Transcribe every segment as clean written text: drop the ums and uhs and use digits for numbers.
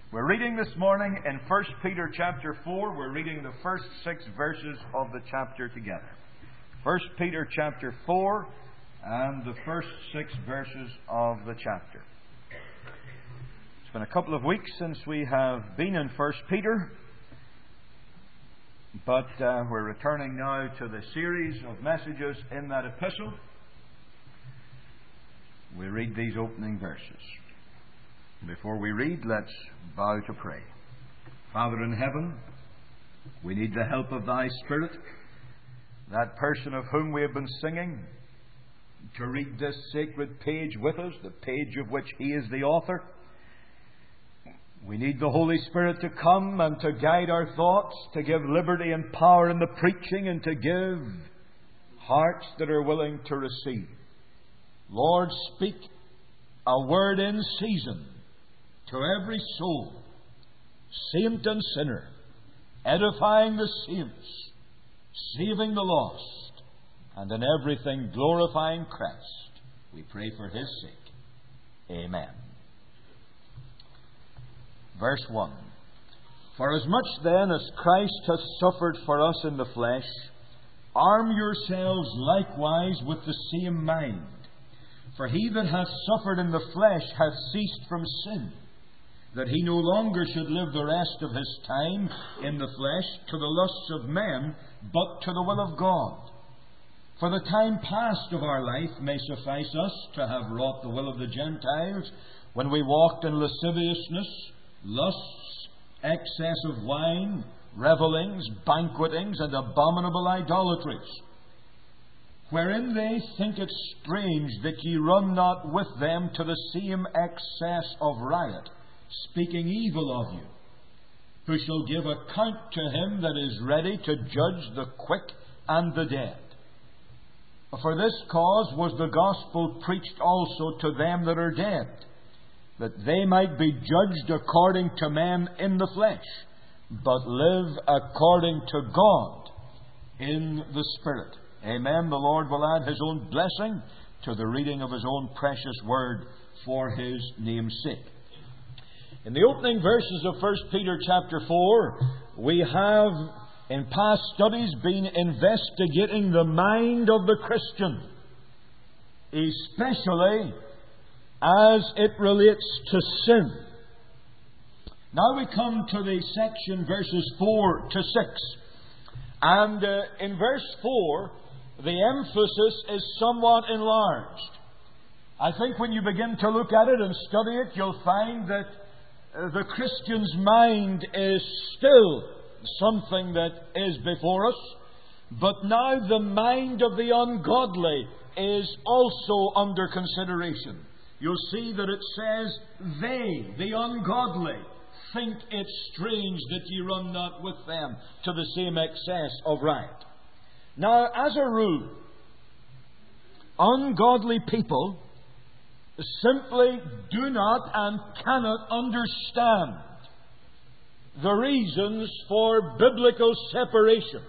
We're reading this morning in 1 Peter chapter 4. We're reading the first 6 verses of the chapter together. 1 Peter chapter 4 and the first 6 verses of the chapter. It's been a couple of weeks since we have been in 1 Peter, but we're returning now to the series of messages in that epistle. We read these opening verses. Before we read, let's bow to pray. Father in heaven, we need the help of Thy Spirit, that person of whom we have been singing, to read this sacred page with us, the page of which He is the author. We need the Holy Spirit to come and to guide our thoughts, to give liberty and power in the preaching, and to give hearts that are willing to receive. Lord, speak a word in season to every soul, saint and sinner, edifying the saints, saving the lost, and in everything glorifying Christ. We pray for His sake. Amen. Verse 1. For as much then as Christ hath suffered for us in the flesh, arm yourselves likewise with the same mind. For he that hath suffered in the flesh hath ceased from sin, that he no longer should live the rest of his time in the flesh to the lusts of men, but to the will of God. For the time past of our life may suffice us to have wrought the will of the Gentiles, when we walked in lasciviousness, lusts, excess of wine, revellings, banquetings, and abominable idolatries, wherein they think it strange that ye run not with them to the same excess of riot, speaking evil of you, who shall give account to Him that is ready to judge the quick and the dead. For this cause was the gospel preached also to them that are dead, that they might be judged according to men in the flesh, but live according to God in the Spirit. Amen. The Lord will add His own blessing to the reading of His own precious word for His name's sake. In the opening verses of 1 Peter chapter 4, we have in past studies been investigating the mind of the Christian, especially as it relates to sin. Now we come to the section verses 4 to 6. And in verse 4, the emphasis is somewhat enlarged. I think when you begin to look at it and study it, you'll find that the Christian's mind is still something that is before us, but now the mind of the ungodly is also under consideration. You'll see that it says, they, the ungodly, think it strange that ye run not with them to the same excess of riot. Now, as a rule, ungodly people simply do not and cannot understand the reasons for biblical separation.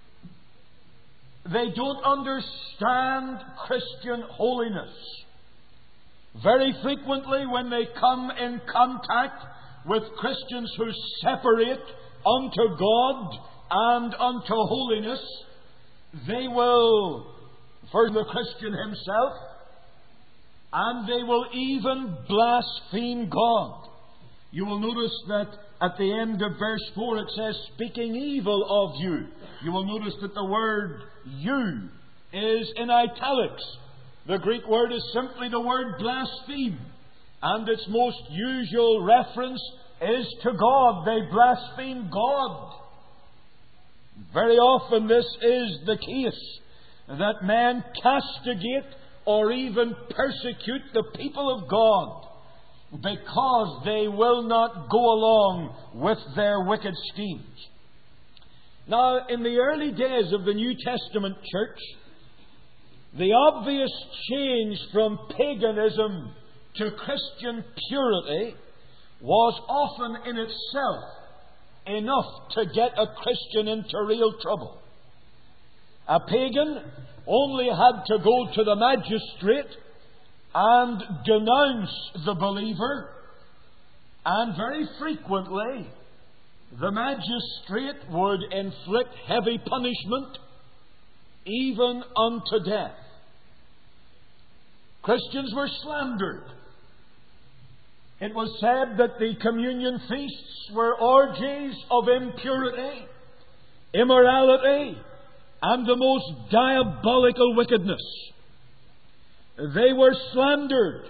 They don't understand Christian holiness. Very frequently, when they come in contact with Christians who separate unto God and unto holiness, they will, for the Christian himself, and they will even blaspheme God. You will notice that at the end of verse 4 it says, speaking evil of you. You will notice that the word you is in italics. The Greek word is simply the word blaspheme. And its most usual reference is to God. They blaspheme God. Very often this is the case, that men castigate or even persecute the people of God because they will not go along with their wicked schemes. Now, in the early days of the New Testament church, the obvious change from paganism to Christian purity was often in itself enough to get a Christian into real trouble. A pagan only had to go to the magistrate and denounce the believer, And very frequently, the magistrate would inflict heavy punishment, even unto death. Christians were slandered. It was said that the communion feasts were orgies of impurity, immorality, and the most diabolical wickedness. They were slandered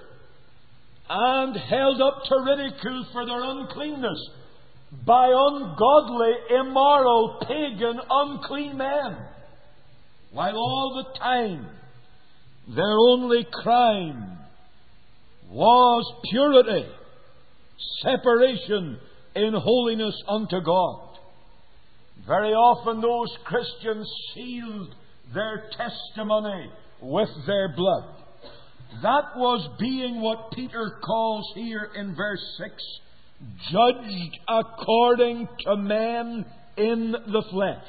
and held up to ridicule for their uncleanness by ungodly, immoral, pagan, unclean men, while all the time their only crime was purity, separation in holiness unto God. Very often those Christians sealed their testimony with their blood. That was being what Peter calls here in verse 6, judged according to men in the flesh.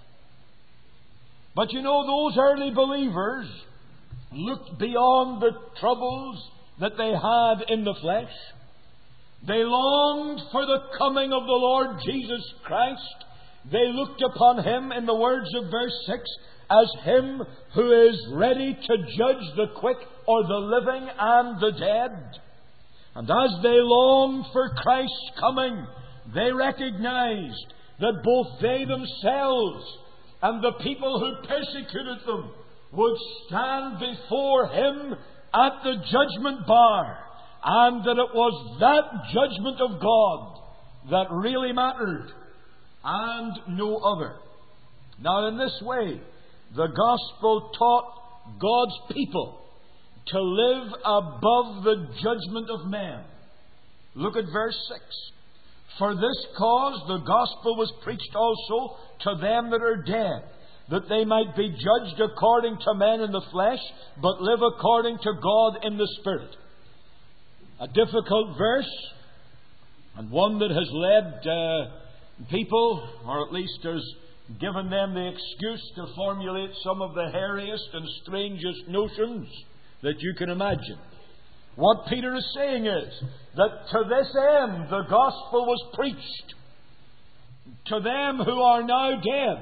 But you know, those early believers looked beyond the troubles that they had in the flesh. They longed for the coming of the Lord Jesus Christ. They looked upon Him, in the words of verse 6, as Him who is ready to judge the quick or the living and the dead. And as they longed for Christ's coming, they recognized that both they themselves and the people who persecuted them would stand before Him at the judgment bar, and that it was that judgment of God that really mattered, and no other. Now, in this way, the gospel taught God's people to live above the judgment of men. Look at verse 6. For this cause the gospel was preached also to them that are dead, that they might be judged according to men in the flesh, but live according to God in the Spirit. A difficult verse, and one that has led people, or at least has given them the excuse to formulate some of the hairiest and strangest notions that you can imagine. What Peter is saying is that to this end the gospel was preached to them who are now dead.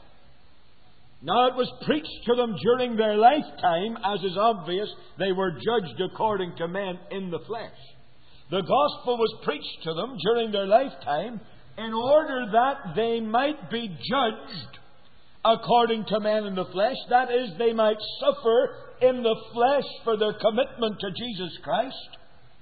Now, it was preached to them during their lifetime, as is obvious. They were judged according to men in the flesh. The gospel was preached to them during their lifetime in order that they might be judged according to men in the flesh. That is, they might suffer in the flesh for their commitment to Jesus Christ.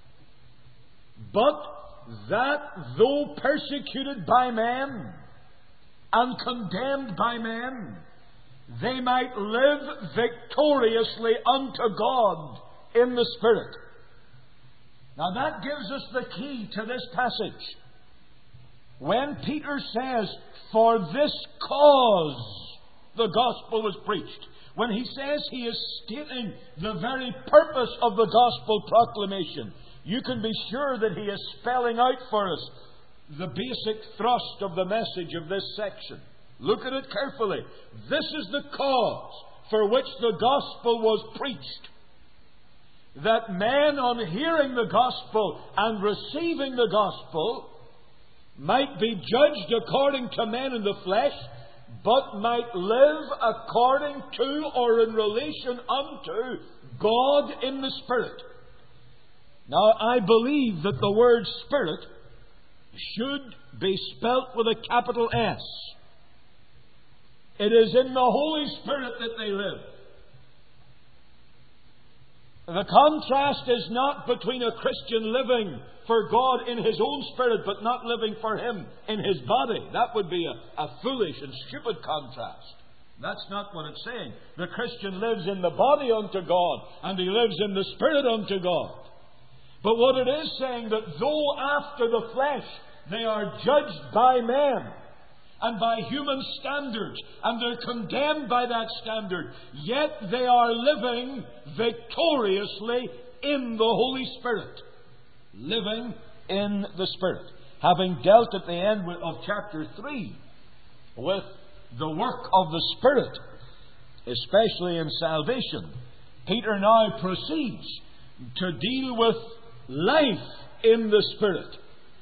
But that, though persecuted by men and condemned by men, they might live victoriously unto God in the Spirit. Now that gives us the key to this passage. When Peter says, for this cause the gospel was preached, when he says he is stating the very purpose of the gospel proclamation, you can be sure that he is spelling out for us the basic thrust of the message of this section. Look at it carefully. This is the cause for which the gospel was preached. That men, on hearing the gospel and receiving the gospel, might be judged according to men in the flesh, but might live according to or in relation unto God in the Spirit. Now, I believe that the word Spirit should be spelt with a capital S. It is in the Holy Spirit that they live. The contrast is not between a Christian living for God in his own spirit, but not living for Him in his body. That would be a foolish and stupid contrast. That's not what it's saying. The Christian lives in the body unto God, and he lives in the Spirit unto God. But what it is saying, that though after the flesh they are judged by men and by human standards, and they're condemned by that standard, yet they are living victoriously in the Holy Spirit. Living in the Spirit. Having dealt at the end of chapter 3 with the work of the Spirit, especially in salvation, Peter now proceeds to deal with life in the Spirit.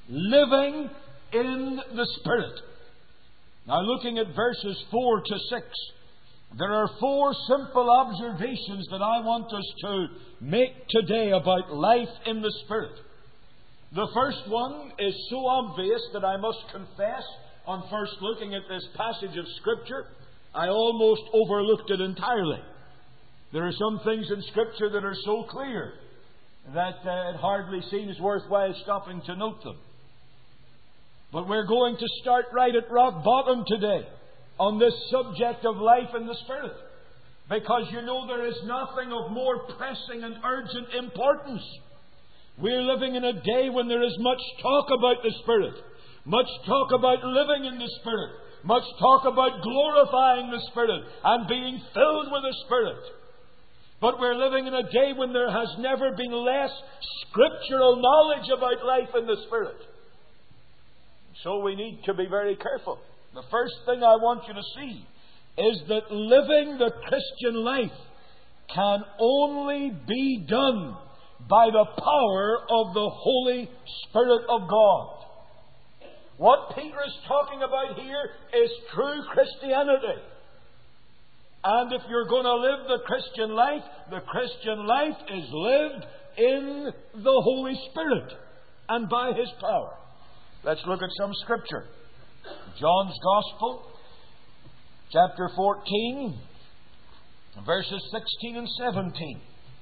Living in the Spirit. Now, looking at verses 4 to 6, there are 4 simple observations that I want us to make today about life in the Spirit. The first one is so obvious that I must confess, on first looking at this passage of Scripture, I almost overlooked it entirely. There are some things in Scripture that are so clear that it hardly seems worthwhile stopping to note them. But we're going to start right at rock bottom today on this subject of life in the Spirit. Because you know there is nothing of more pressing and urgent importance. We're living in a day when there is much talk about the Spirit, much talk about living in the Spirit, much talk about glorifying the Spirit and being filled with the Spirit. But we're living in a day when there has never been less scriptural knowledge about life in the Spirit. So we need to be very careful. The first thing I want you to see is that living the Christian life can only be done by the power of the Holy Spirit of God. What Peter is talking about here is true Christianity. And if you're going to live the Christian life is lived in the Holy Spirit and by His power. Let's look at some Scripture. John's Gospel, chapter 14, verses 16 and 17.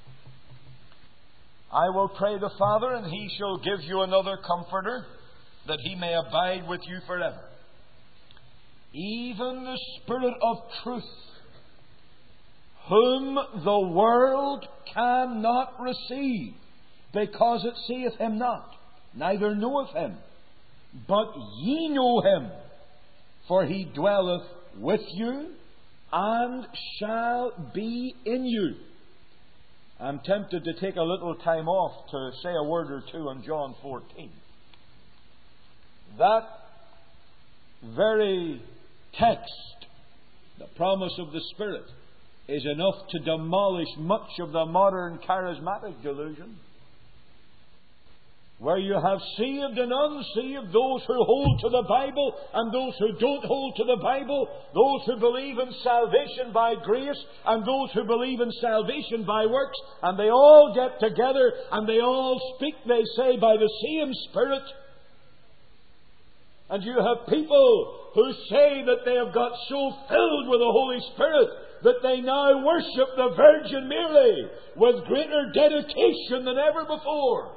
I will pray the Father, and He shall give you another Comforter, that He may abide with you forever. Even the Spirit of truth, whom the world cannot receive, because it seeth Him not, neither knoweth Him. But ye know Him, for He dwelleth with you, and shall be in you. I'm tempted to take a little time off to say a word or two on John 14. That very text, the promise of the Spirit, is enough to demolish much of the modern charismatic delusion, where you have saved and unsaved, those who hold to the Bible and those who don't hold to the Bible, those who believe in salvation by grace and those who believe in salvation by works, and they all get together and they all speak, they say, by the same Spirit. And you have people who say that they have got so filled with the Holy Spirit that they now worship the Virgin Mary with greater dedication than ever before.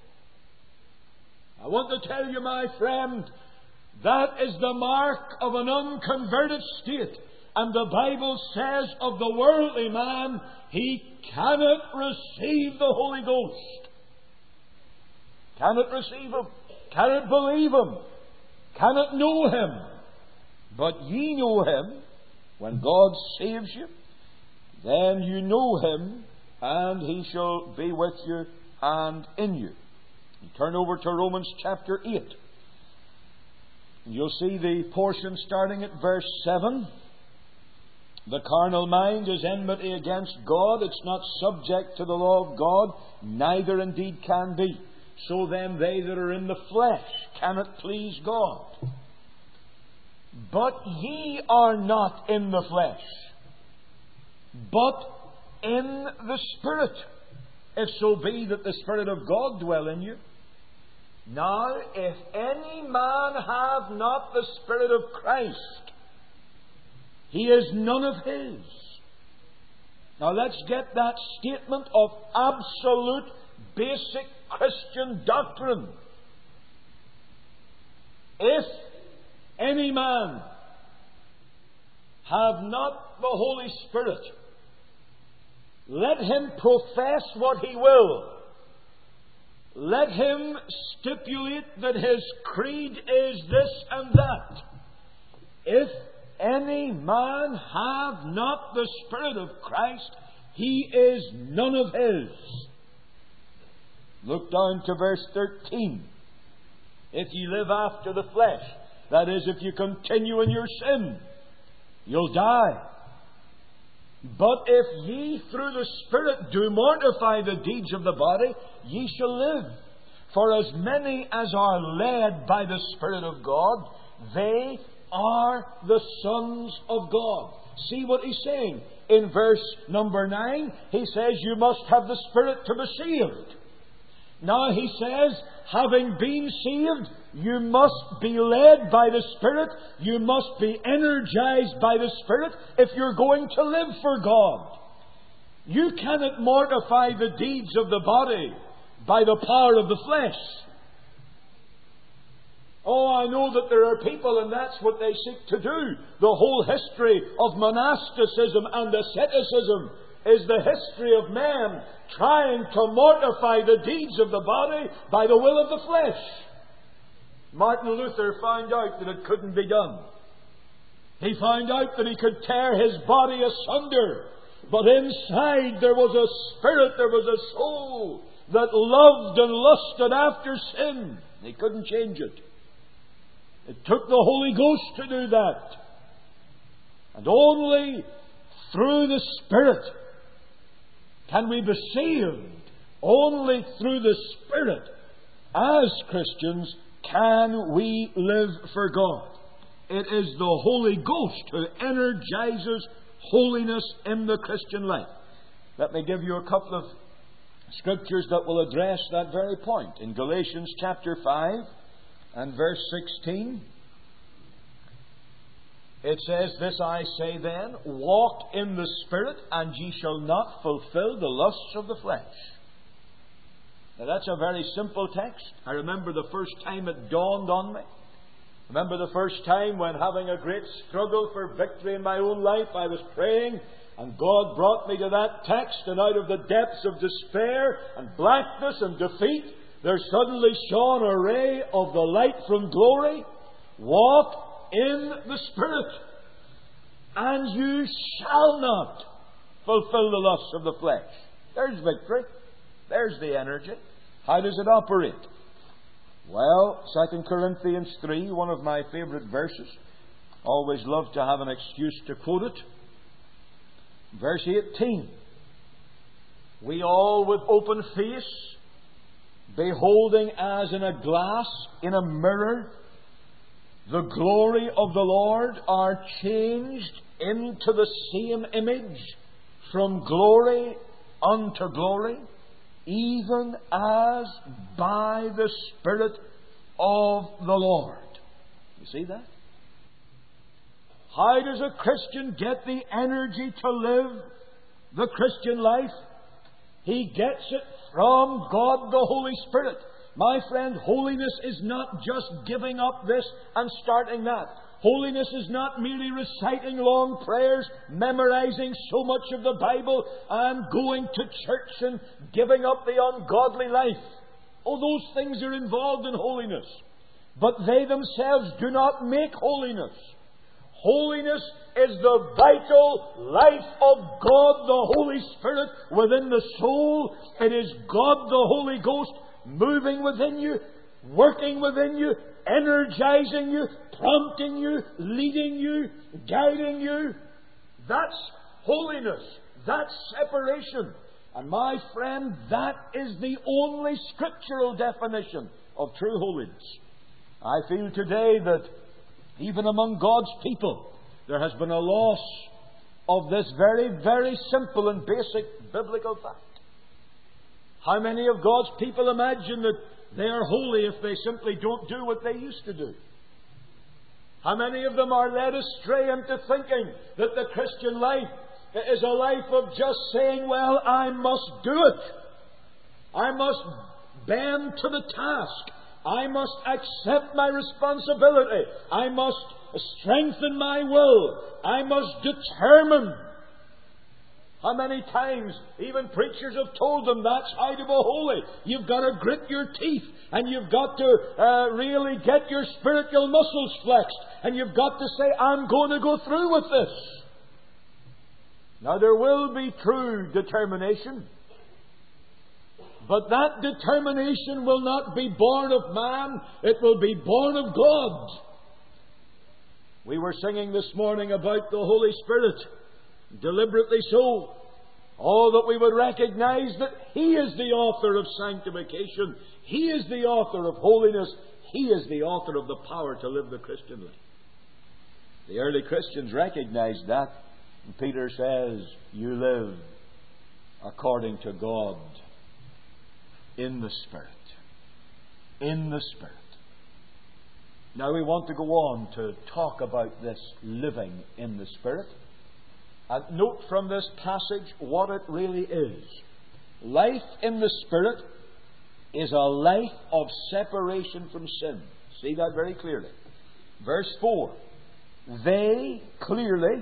I want to tell you, my friend, that is the mark of an unconverted state. And the Bible says of the worldly man, he cannot receive the Holy Ghost. Cannot receive Him. Cannot believe Him. Cannot know Him. But ye know Him. When God saves you, then you know Him, and He shall be with you and in you. Turn over to Romans chapter 8. You'll see the portion starting at verse 7. The carnal mind is enmity against God. It's not subject to the law of God, neither indeed can be. So then they that are in the flesh cannot please God. But ye are not in the flesh, but in the Spirit, if so be that the Spirit of God dwell in you. Now, if any man have not the Spirit of Christ, he is none of His. Now let's get that statement of absolute, basic Christian doctrine. If any man have not the Holy Spirit, let him profess what he will. Let him stipulate that his creed is this and that. If any man have not the Spirit of Christ, he is none of His. Look down to verse 13. If ye live after the flesh, that is, if you continue in your sin, you'll die. But if ye through the Spirit do mortify the deeds of the body, ye shall live. For as many as are led by the Spirit of God, they are the sons of God. See what he's saying. In verse number 9, he says, you must have the Spirit to be saved. Now he says, having been saved, you must be led by the Spirit. You must be energized by the Spirit if you're going to live for God. You cannot mortify the deeds of the body by the power of the flesh. Oh, I know that there are people, and that's what they seek to do. The whole history of monasticism and asceticism is the history of men trying to mortify the deeds of the body by the will of the flesh. Martin Luther found out that it couldn't be done. He found out that he could tear his body asunder, but inside there was a spirit, there was a soul that loved and lusted after sin. He couldn't change it. It took the Holy Ghost to do that. And only through the Spirit can we be saved. Only through the Spirit, as Christians, can we live for God. It is the Holy Ghost who energizes holiness in the Christian life. Let me give you a couple of scriptures that will address that very point. In Galatians chapter 5 and verse 16, it says, this I say then, walk in the Spirit, and ye shall not fulfill the lusts of the flesh. Now that's a very simple text. I remember the first time it dawned on me. I remember the first time when, having a great struggle for victory in my own life, I was praying, and God brought me to that text, and out of the depths of despair and blackness and defeat, there suddenly shone a ray of the light from glory. Walk in the Spirit, and you shall not fulfill the lusts of the flesh. There's victory. There's the energy. How does it operate? Well, 2 Corinthians 3, one of my favourite verses. Always love to have an excuse to quote it. Verse 18. We all with open face, beholding as in a glass, in a mirror, the glory of the Lord, are changed into the same image from glory unto glory, even as by the Spirit of the Lord. You see that? How does a Christian get the energy to live the Christian life? He gets it from God the Holy Spirit. My friend, holiness is not just giving up this and starting that. Holiness is not merely reciting long prayers, memorizing so much of the Bible, and going to church and giving up the ungodly life. Oh, those things are involved in holiness. But they themselves do not make holiness. Holiness is the vital life of God the Holy Spirit within the soul. It is God the Holy Ghost moving within you, working within you, energizing you, prompting you, leading you, guiding you. That's holiness. That's separation. And my friend, that is the only scriptural definition of true holiness. I feel today that even among God's people, there has been a loss of this very, very simple and basic biblical fact. How many of God's people imagine that they are holy if they simply don't do what they used to do? How many of them are led astray into thinking that the Christian life is a life of just saying, well, I must do it. I must bend to the task. I must accept my responsibility. I must strengthen my will. I must determine. How many times even preachers have told them that's how to be holy. You've got to grit your teeth, and you've got to really get your spiritual muscles flexed, and you've got to say, I'm going to go through with this. Now there will be true determination, but that determination will not be born of man, it will be born of God. We were singing this morning about the Holy Spirit. Deliberately so. Oh, that we would recognize that He is the author of sanctification. He is the author of holiness. He is the author of the power to live the Christian life. The early Christians recognized that. And Peter says, you live according to God in the Spirit. In the Spirit. Now we want to go on to talk about this living in the Spirit. And note from this passage what it really is. Life in the Spirit is a life of separation from sin. See that very clearly. Verse 4. They clearly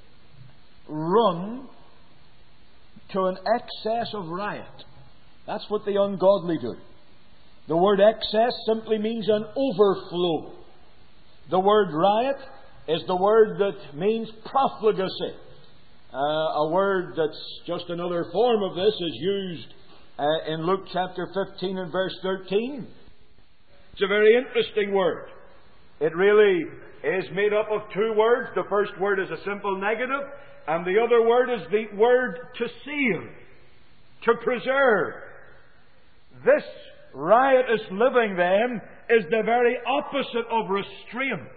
run to an excess of riot. That's what the ungodly do. The word excess simply means an overflow. The word riot is the word that means profligacy. A word that's just another form of this is used in Luke chapter 15 and verse 13. It's a very interesting word. It really is made up of two words. The first word is a simple negative, and the other word is the word to seal, to preserve. This riotous living, then, is the very opposite of restraint.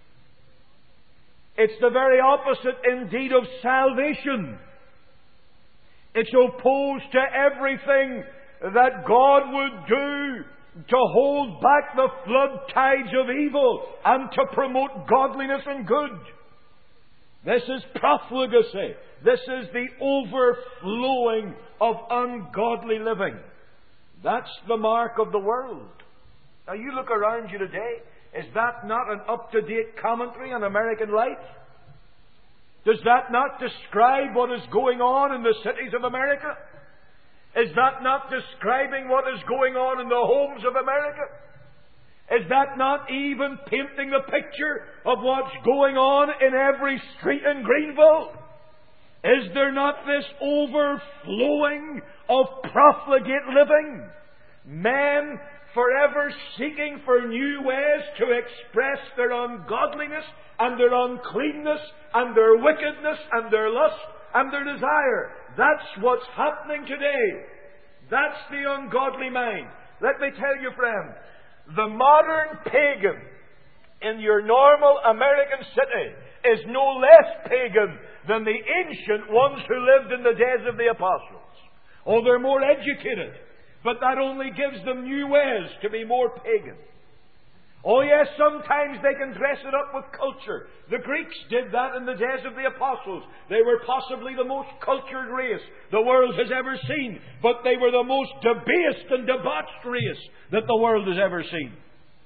It's the very opposite, indeed, of salvation. It's opposed to everything that God would do to hold back the flood tides of evil and to promote godliness and good. This is profligacy. This is the overflowing of ungodly living. That's the mark of the world. Now you look around you today. Is that not an up-to-date commentary on American life? Does that not describe what is going on in the cities of America? Is that not describing what is going on in the homes of America? Is that not even painting the picture of what's going on in every street in Greenville? Is there not this overflowing of profligate living? Men forever seeking for new ways to express their ungodliness and their uncleanness and their wickedness and their lust and their desire. That's what's happening today. That's the ungodly mind. Let me tell you, friend, the modern pagan in your normal American city is no less pagan than the ancient ones who lived in the days of the apostles. Oh, they're more educated, but that only gives them new ways to be more pagan. Oh yes, sometimes they can dress it up with culture. The Greeks did that in the days of the apostles. They were possibly the most cultured race the world has ever seen, but they were the most debased and debauched race that the world has ever seen.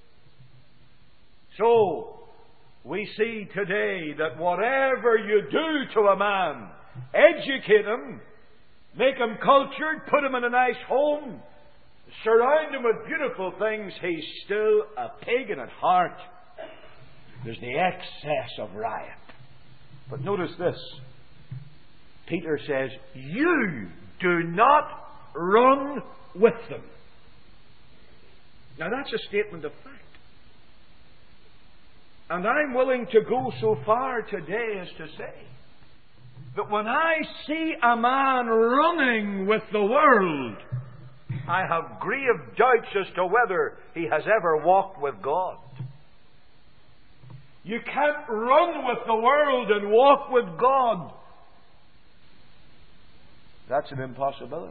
So, we see today that whatever you do to a man, educate him, make him cultured, put him in a nice home, surround him with beautiful things, he's still a pagan at heart. There's the excess of riot. But notice this. Peter says, you do not run with them. Now that's a statement of fact. And I'm willing to go so far today as to say that when I see a man running with the world, I have grave doubts as to whether he has ever walked with God. You can't run with the world and walk with God. That's an impossibility.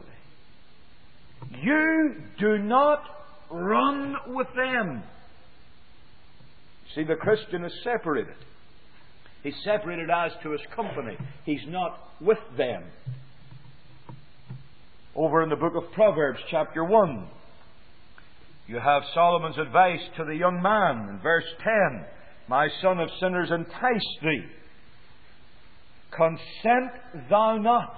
You do not run with them. See, the Christian is separated. He's separated as to his company. He's not with them. Over in the book of Proverbs, chapter 1, you have Solomon's advice to the young man in verse 10. My son, if sinners entice thee, consent thou not.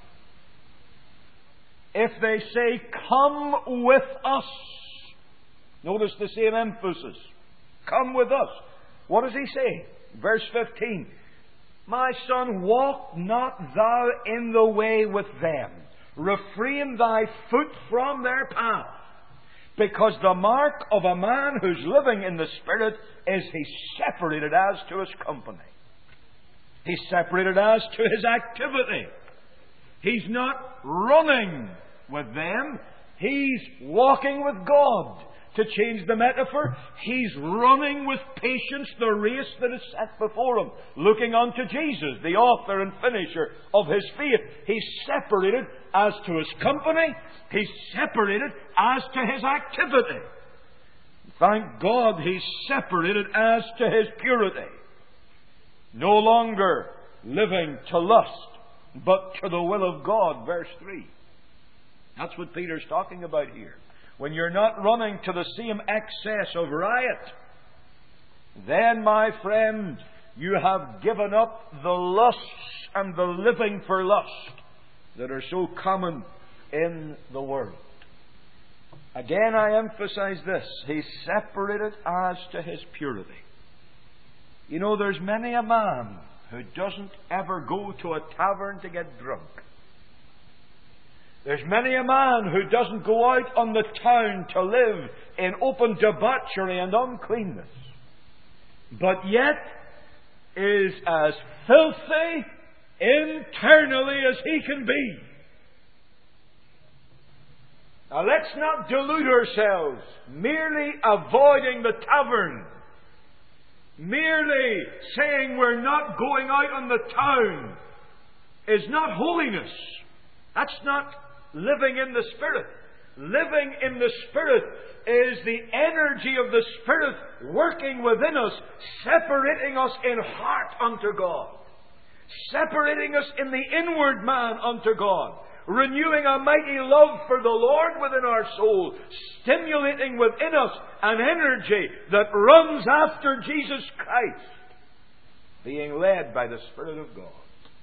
If they say, come with us. Notice the same emphasis. Come with us. What does he say? Verse 15. My son, walk not thou in the way with them. Refrain thy foot from their path. Because the mark of a man who's living in the Spirit is he's separated as to his company. He's separated as to his activity. He's not running with them. He's walking with God. To change the metaphor, he's running with patience the race that is set before him, looking unto Jesus, the author and finisher of his faith. He's separated as to his company. He's separated as to his activity. Thank God he's separated as to his purity. No longer living to lust, but to the will of God. Verse 3. That's what Peter's talking about here. When you're not running to the same excess of riot, then, my friend, you have given up the lusts and the living for lust that are so common in the world. Again, I emphasize this. He's separated as to his purity. You know, there's many a man who doesn't ever go to a tavern to get drunk. There's many a man who doesn't go out on the town to live in open debauchery and uncleanness, but yet is as filthy internally as he can be. Now let's not delude ourselves. Merely avoiding the tavern, merely saying we're not going out on the town, is not holiness. That's not living in the Spirit. Living in the Spirit is the energy of the Spirit working within us, separating us in heart unto God, separating us in the inward man unto God, renewing a mighty love for the Lord within our soul, stimulating within us an energy that runs after Jesus Christ, being led by the Spirit of God.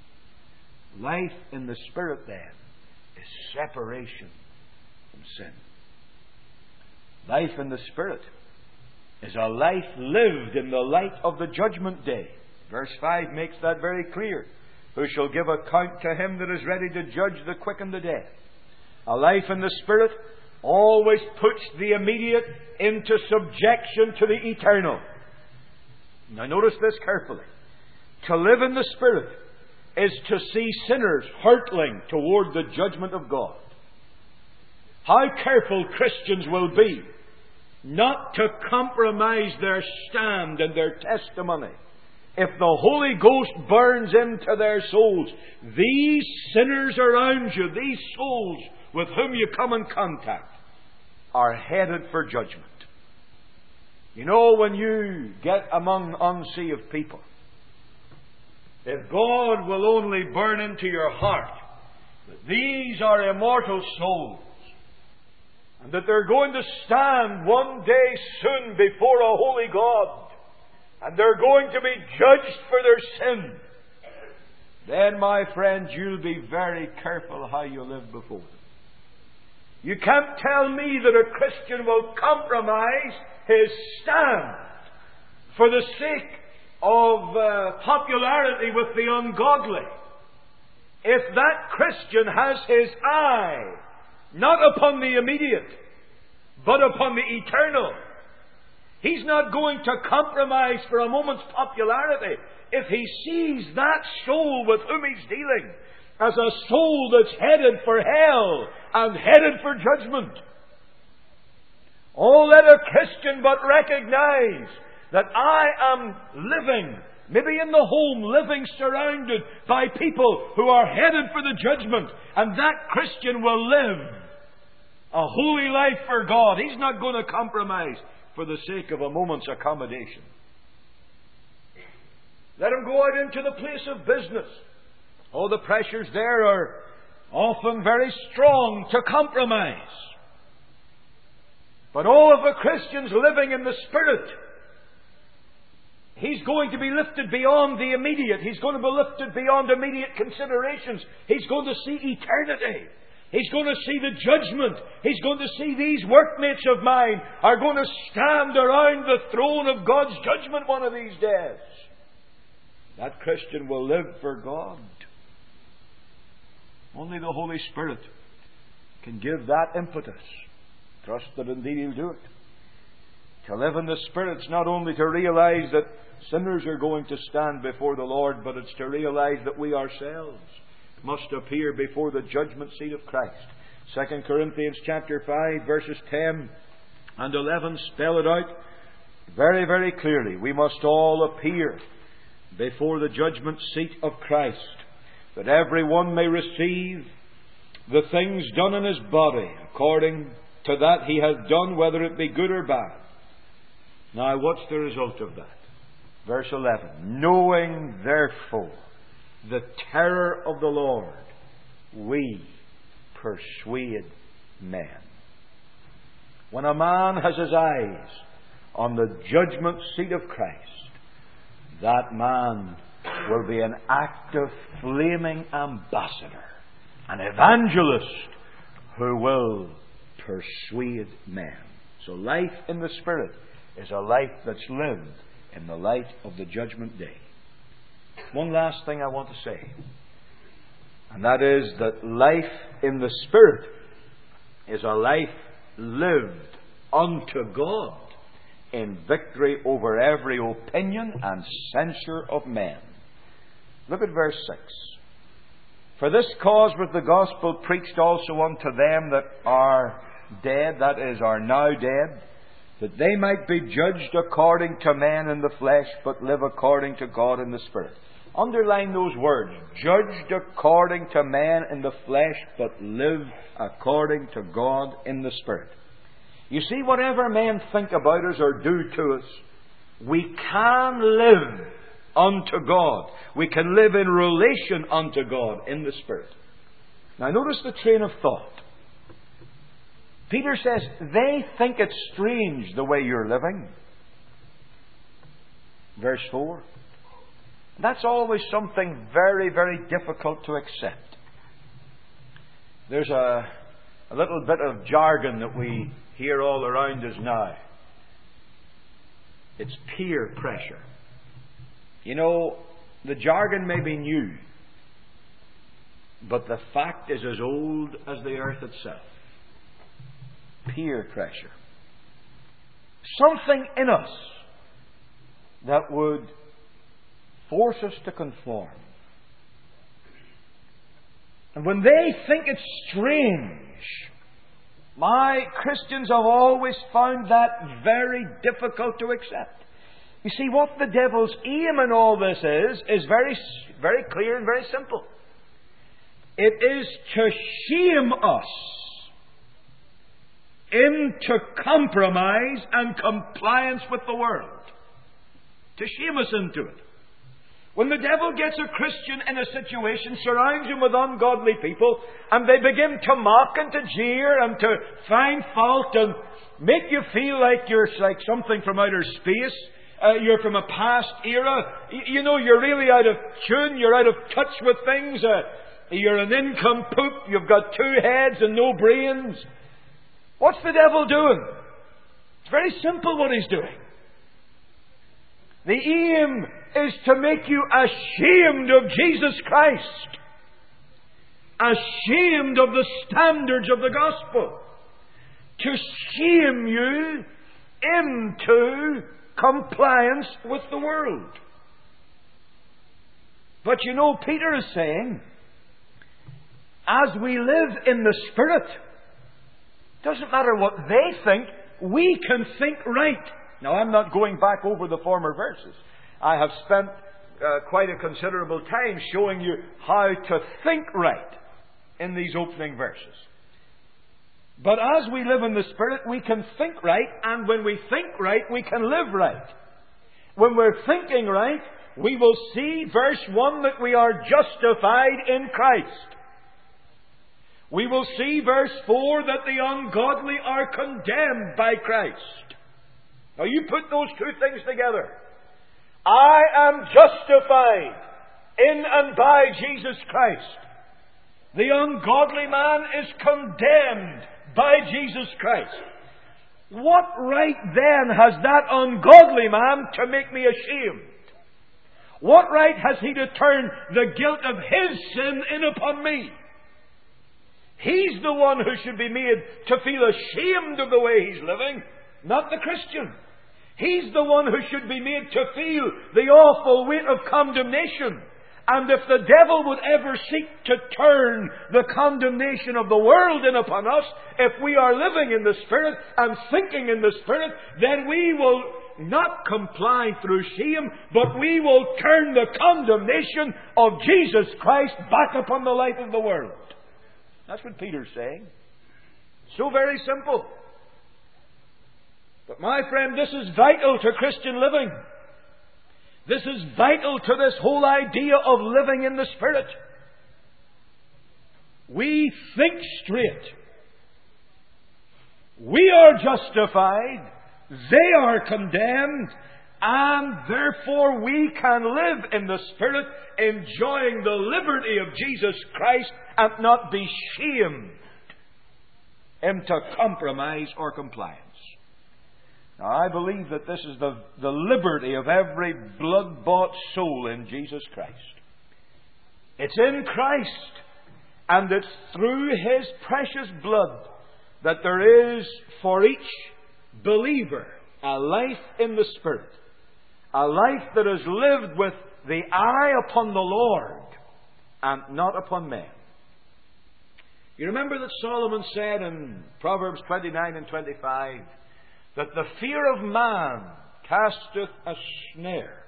Life in the Spirit, then, is separation from sin. Life in the Spirit is a life lived in the light of the judgment day. Verse 5 makes that very clear. Who shall give account to him that is ready to judge the quick and the dead? A life in the Spirit always puts the immediate into subjection to the eternal. Now notice this carefully. To live in the Spirit is to see sinners hurtling toward the judgment of God. How careful Christians will be not to compromise their stand and their testimony. If the Holy Ghost burns into their souls, these sinners around you, these souls with whom you come in contact, are headed for judgment. You know, when you get among unsaved people, if God will only burn into your heart that these are immortal souls, and that they're going to stand one day soon before a holy God, and they're going to be judged for their sin, then, my friend, you'll be very careful how you live before them. You can't tell me that a Christian will compromise his stand for the sake of popularity with the ungodly. If that Christian has his eye not upon the immediate, but upon the eternal, he's not going to compromise for a moment's popularity if he sees that soul with whom he's dealing as a soul that's headed for hell and headed for judgment. Oh, let a Christian but recognize that I am living, maybe in the home, living surrounded by people who are headed for the judgment, and that Christian will live a holy life for God. He's not going to compromise for the sake of a moment's accommodation. Let him go out into the place of business. Oh, the pressures there are often very strong to compromise. But oh, if a Christian's living in the Spirit, he's going to be lifted beyond the immediate. He's going to be lifted beyond immediate considerations. He's going to see eternity. He's going to see the judgment. He's going to see these workmates of mine are going to stand around the throne of God's judgment one of these days. That Christian will live for God. Only the Holy Spirit can give that impetus. Trust that indeed He'll do it. To live in the Spirit is not only to realize that sinners are going to stand before the Lord, but it's to realize that we ourselves, must appear before the judgment seat of Christ. 2 Corinthians chapter 5 verses 10 and 11 spell it out very, very clearly. We must all appear before the judgment seat of Christ, that every one may receive the things done in his body according to that he hath done, whether it be good or bad. Now, what's the result of that? Verse 11. Knowing therefore the terror of the Lord, we persuade men. When a man has his eyes on the judgment seat of Christ, that man will be an active, flaming ambassador, an evangelist who will persuade men. So life in the Spirit is a life that's lived in the light of the judgment day. One last thing I want to say, and that is that life in the Spirit is a life lived unto God in victory over every opinion and censure of men. Look at verse 6. For this cause was the gospel preached also unto them that are dead, that is, are now dead, that they might be judged according to men in the flesh, but live according to God in the Spirit. Underline those words. Judged according to men in the flesh, but live according to God in the Spirit. You see, whatever men think about us or do to us, we can live unto God. We can live in relation unto God in the Spirit. Now notice the train of thought. Peter says, they think it's strange the way you're living. Verse 4. That's always something very, very difficult to accept. There's a little bit of jargon that we hear all around us now. It's peer pressure. You know, the jargon may be new, but the fact is as old as the earth itself. Peer pressure. Something in us that would force us to conform. And when they think it's strange, my Christians have always found that very difficult to accept. You see, what the devil's aim in all this is very, very clear and very simple. It is to shame us into compromise and compliance with the world. To shame us into it. When the devil gets a Christian in a situation, surrounds him with ungodly people, and they begin to mock and to jeer and to find fault and make you feel like you're like something from outer space, you're from a past era, you know, you're really out of tune, you're out of touch with things, you're an nincompoop, you've got two heads and no brains. What's the devil doing? It's very simple what he's doing. The aim is to make you ashamed of Jesus Christ. Ashamed of the standards of the gospel. To shame you into compliance with the world. But you know, Peter is saying, as we live in the Spirit, doesn't matter what they think, we can think right. Now, I'm not going back over the former verses. I have spent quite a considerable time showing you how to think right in these opening verses. But as we live in the Spirit, we can think right, and when we think right, we can live right. When we're thinking right, we will see, verse 1, that we are justified in Christ. We will see, verse 4, that the ungodly are condemned by Christ. Now you put those two things together. I am justified in and by Jesus Christ. The ungodly man is condemned by Jesus Christ. What right then has that ungodly man to make me ashamed? What right has he to turn the guilt of his sin in upon me? He's the one who should be made to feel ashamed of the way he's living, not the Christian. He's the one who should be made to feel the awful weight of condemnation And if the devil would ever seek to turn the condemnation of the world in upon us, if we are living in the Spirit and thinking in the Spirit, then we will not comply through shame, but we will turn the condemnation of Jesus Christ back upon the life of the world. That's what Peter's saying. So very simple. But my friend, this is vital to Christian living. This is vital to this whole idea of living in the Spirit. We think straight. We are justified. They are condemned. And therefore we can live in the Spirit, enjoying the liberty of Jesus Christ and not be shamed into compromise or compliance. Now, I believe that this is the liberty of every blood-bought soul in Jesus Christ. It's in Christ, and it's through His precious blood that there is for each believer a life in the Spirit, a life that is lived with the eye upon the Lord and not upon men. You remember that Solomon said in Proverbs 29 and 25, that the fear of man casteth a snare.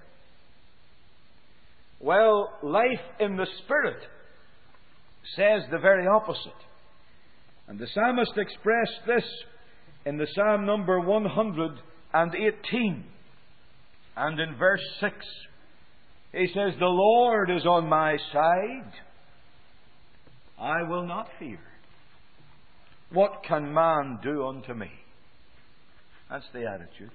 Well, life in the Spirit says the very opposite. And the psalmist expressed this in the Psalm number 118. And in verse 6, he says, "The Lord is on my side. I will not fear. What can man do unto me?" That's the attitude.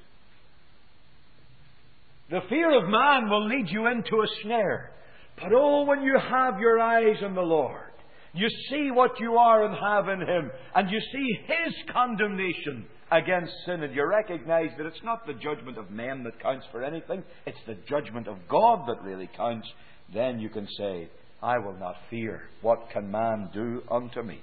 The fear of man will lead you into a snare. But oh, when you have your eyes on the Lord, you see what you are and have in Him, and you see His condemnation against sin, and you recognize that it's not the judgment of men that counts for anything, it's the judgment of God that really counts, then you can say, "I will not fear. What can man do unto me?"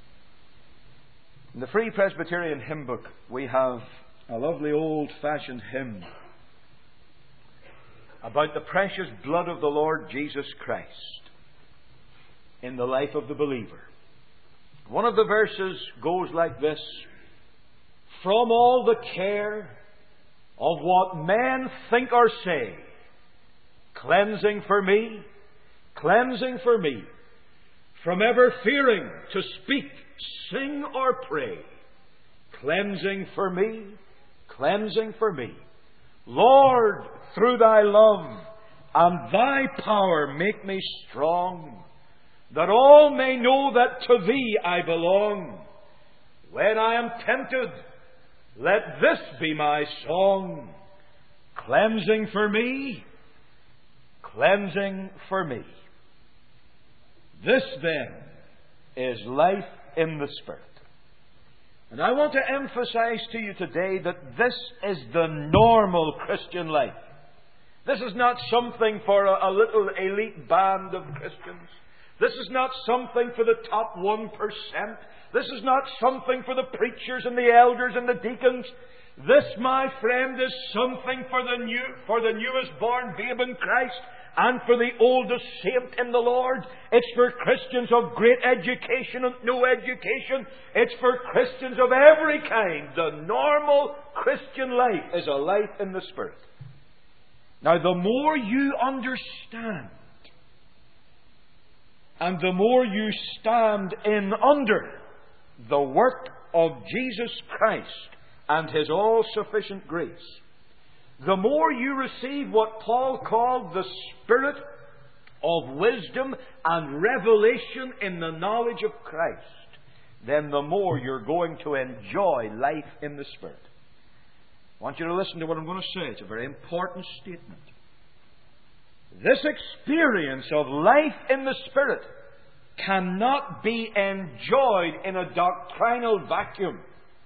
In the Free Presbyterian Hymn Book, we have a lovely old-fashioned hymn about the precious blood of the Lord Jesus Christ in the life of the believer. One of the verses goes like this: "From all the care of what men think or say, cleansing for me, from ever fearing to speak, sing or pray, cleansing for me, Lord, through Thy love and Thy power make me strong, that all may know that to Thee I belong. When I am tempted, let this be my song, cleansing for me. This then is life in the Spirit. And I want to emphasize to you today that this is the normal Christian life. This is not something for a little elite band of Christians. This is not something for the top 1%. This is not something for the preachers and the elders and the deacons. This, my friend, is something for the newest born babe in Christ and for the oldest saint in the Lord. It's for Christians of great education and no education. It's for Christians of every kind. The normal Christian life is a life in the Spirit. Now, the more you understand and the more you stand in under the work of Jesus Christ and His all-sufficient grace, the more you receive what Paul called the spirit of wisdom and revelation in the knowledge of Christ, then the more you're going to enjoy life in the Spirit. I want you to listen to what I'm going to say. It's a very important statement. This experience of life in the Spirit cannot be enjoyed in a doctrinal vacuum.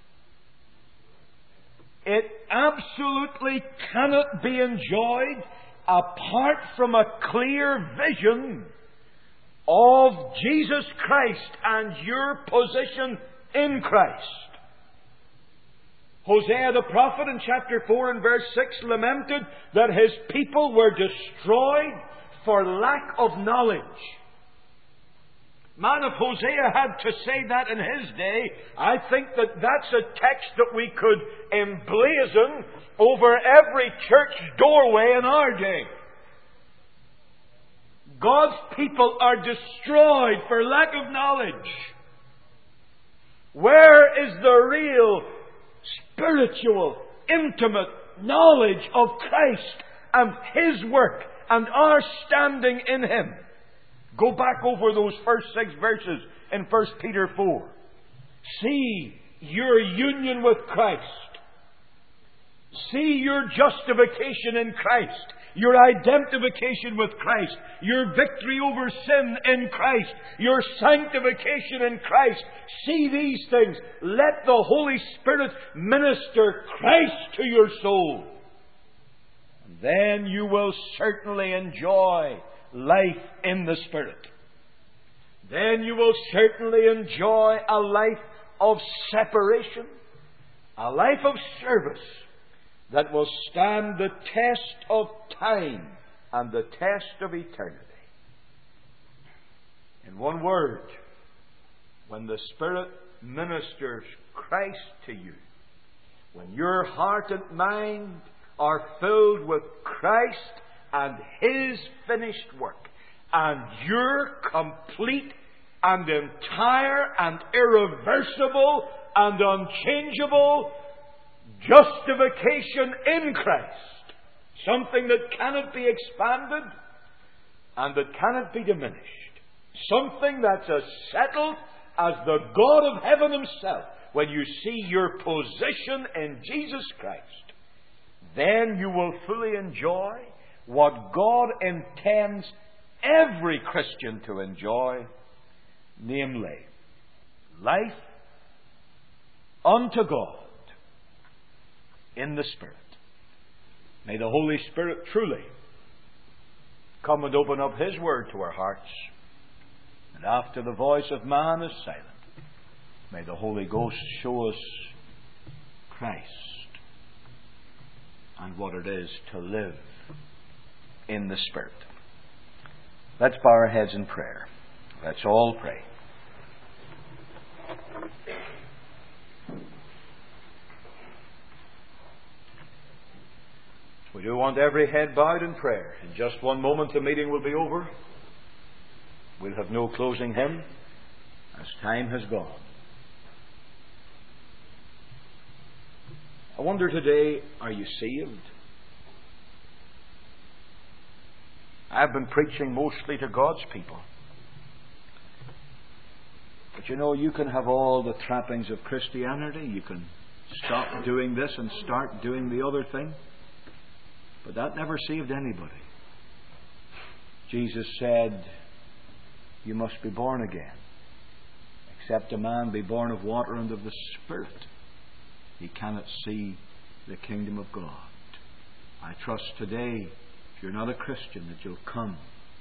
It absolutely cannot be enjoyed apart from a clear vision of Jesus Christ and your position in Christ. Hosea the prophet in chapter 4 and verse 6 lamented that his people were destroyed for lack of knowledge. Man, if Hosea had to say that in his day, I think that that's a text that we could emblazon over every church doorway in our day. God's people are destroyed for lack of knowledge. Where is the real, spiritual, intimate knowledge of Christ and His work and our standing in Him? Go back over those first 6 verses in 1 Peter 4. See your union with Christ. See your justification in Christ. Your identification with Christ. Your victory over sin in Christ. Your sanctification in Christ. See these things. Let the Holy Spirit minister Christ to your soul. And then you will certainly enjoy life in the Spirit. Then you will certainly enjoy a life of separation, a life of service that will stand the test of time and the test of eternity. In one word, when the Spirit ministers Christ to you, when your heart and mind are filled with Christ and His finished work, and your complete and entire and irreversible and unchangeable justification in Christ, something that cannot be expanded and that cannot be diminished, something that's as settled as the God of heaven Himself, when you see your position in Jesus Christ, then you will fully enjoy what God intends every Christian to enjoy, namely, life unto God in the Spirit. May the Holy Spirit truly come and open up His Word to our hearts. And after the voice of man is silent, may the Holy Ghost show us Christ and what it is to live in the Spirit. Let's bow our heads in prayer. Let's all pray. We do want every head bowed in prayer. In just one moment the meeting will be over. We'll have no closing hymn as time has gone. I wonder today, are you saved? I've been preaching mostly to God's people. But you know, you can have all the trappings of Christianity. You can stop doing this and start doing the other thing. But that never saved anybody. Jesus said, you must be born again. Except a man be born of water and of the Spirit, he cannot see the kingdom of God. I trust today, if you're not a Christian, that you'll come.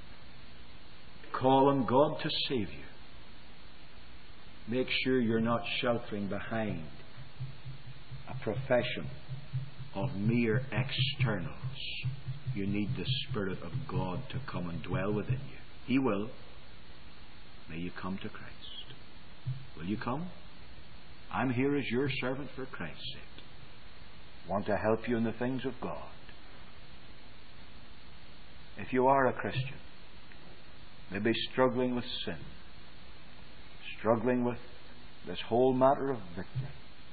Call on God to save you. Make sure you're not sheltering behind a profession of mere externals. You need the Spirit of God to come and dwell within you. He will. May you come to Christ. Will you come? I'm here as your servant for Christ's sake. Want to help you in the things of God. If you are a Christian, maybe struggling with sin, struggling with this whole matter of victory,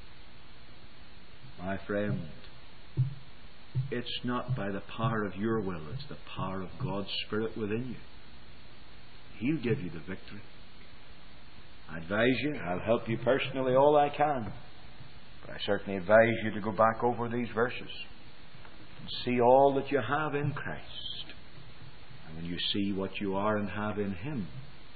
my friend, it's not by the power of your will, it's the power of God's Spirit within you. He'll give you the victory. I advise you, I'll help you personally all I can, but I certainly advise you to go back over these verses and see all that you have in Christ. And when you see what you are and have in Him,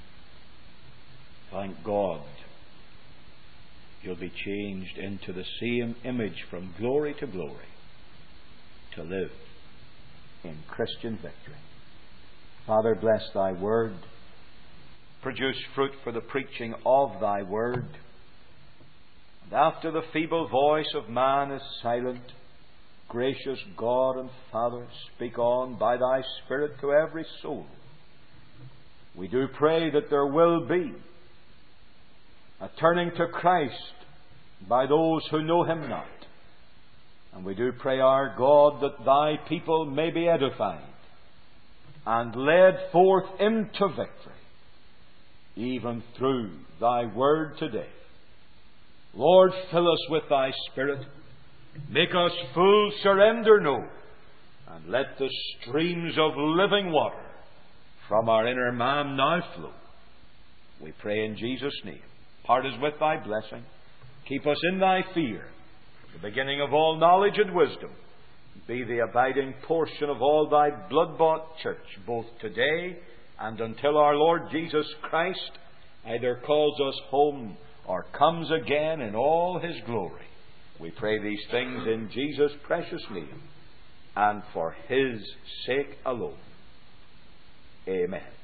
thank God, you'll be changed into the same image from glory to glory to live in Christian victory. Father, bless Thy Word. Produce fruit for the preaching of Thy Word. And after the feeble voice of man is silent, Gracious God and Father, speak on by Thy Spirit to every soul. We do pray that there will be a turning to Christ by those who know Him not. And we do pray, our God, that Thy people may be edified and led forth into victory, even through Thy Word today. Lord, fill us with Thy Spirit. Make us full surrender know, and let the streams of living water from our inner man now flow. We pray in Jesus' name. Part us with Thy blessing. Keep us in Thy fear, the beginning of all knowledge and wisdom. Be the abiding portion of all Thy blood-bought church, both today and until our Lord Jesus Christ either calls us home or comes again in all His glory. We pray these things in Jesus' precious name and for His sake alone. Amen.